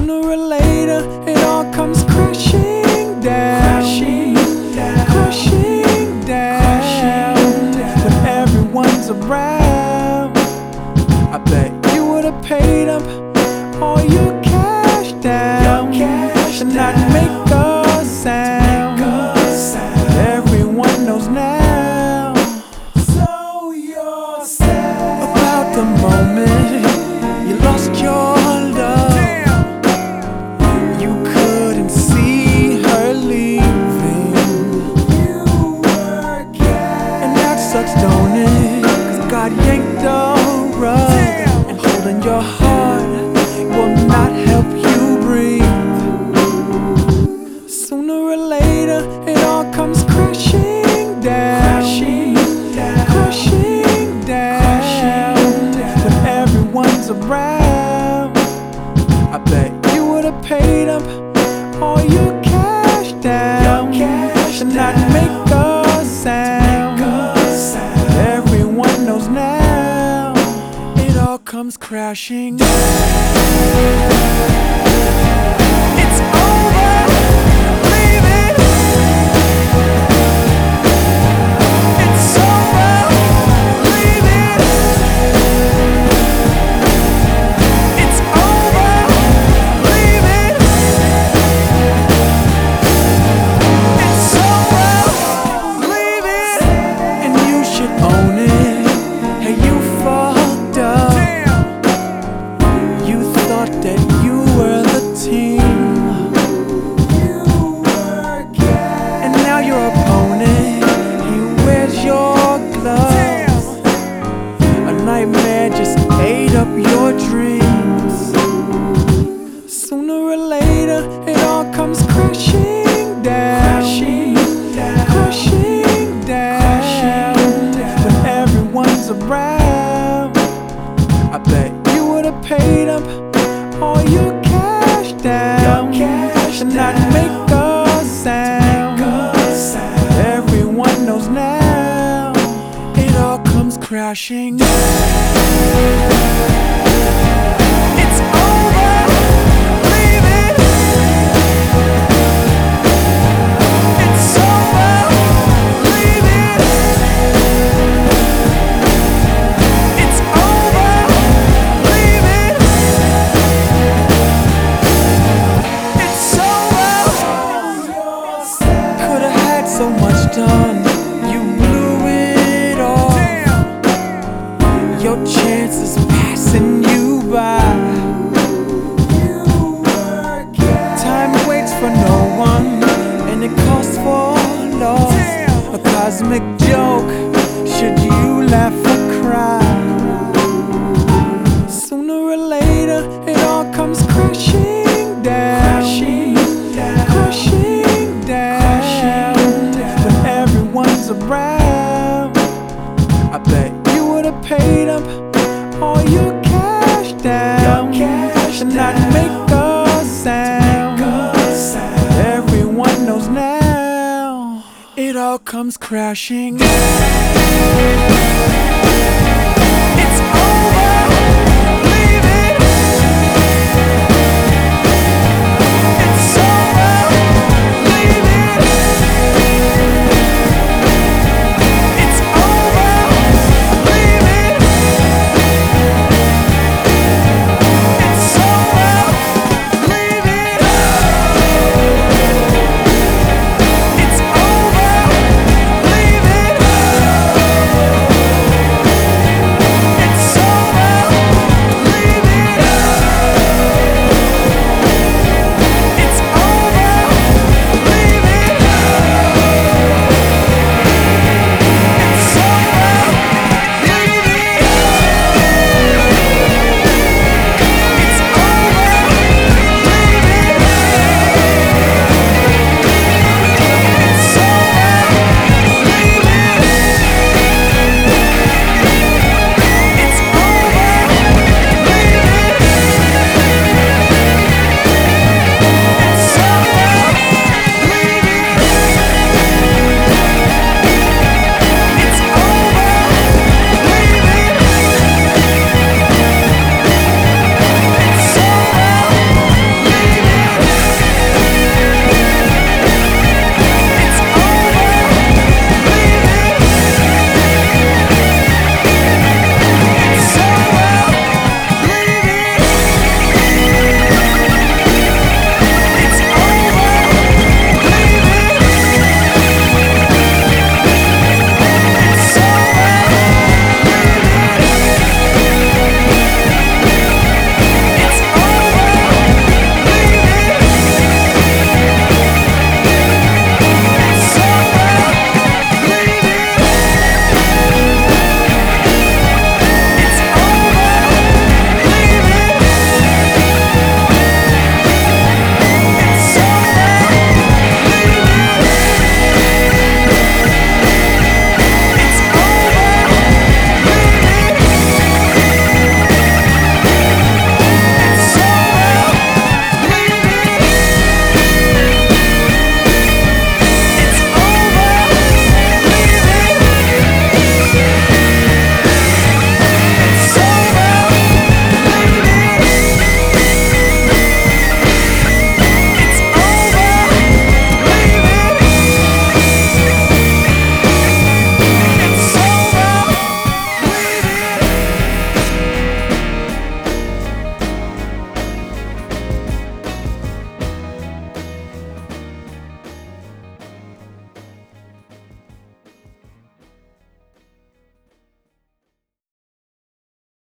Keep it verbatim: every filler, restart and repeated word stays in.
Sooner or later, it all comes crashing down, crashing down, crashing down, when everyone's around. I bet you would've paid up all your cash down, your cash and not make a sound. Everyone knows now. So you're sad about the moment you lost your love. You couldn't see her leaving. You were gay. And that sucks, don't it? 'Cause God yanked a rug, and holding your heart will not help you breathe. Sooner or later, it all comes crashing down, crashing down, crashing down, when everyone's around. I bet you would've paid up all your cash down, your cash and not make a sound. Everyone knows now. It all comes crashing down. It's over. Leave it. It's over. Leave it. It's over. Leave it. It's over. Leave it. And you should own it. Hey, you fucked up. You thought that you were the team. You were gay. And now your opponent, he wears your gloves. A nightmare just ate up your dreams. Sooner or later, it all comes crashing down, crashing down, crashing down, when everyone's around. I bet you would've paid up all your cash down, your cash and not make a sound. Everyone knows now. It all comes crashing down. It's over. Leave it. It's over. Leave it. It's over. Leave it. It's over. Could've had so much done. You blew it all. Your chances passing you by. Time waits for no one, and it costs for loss. A cosmic joke, should you laugh or cry? Sooner or later, it all comes crashing down, crashing down, crashing down, when everyone's around. I bet you would've paid up all your cash down, your cash and not make a sound. Everyone knows now. It all comes crashing down. It's over.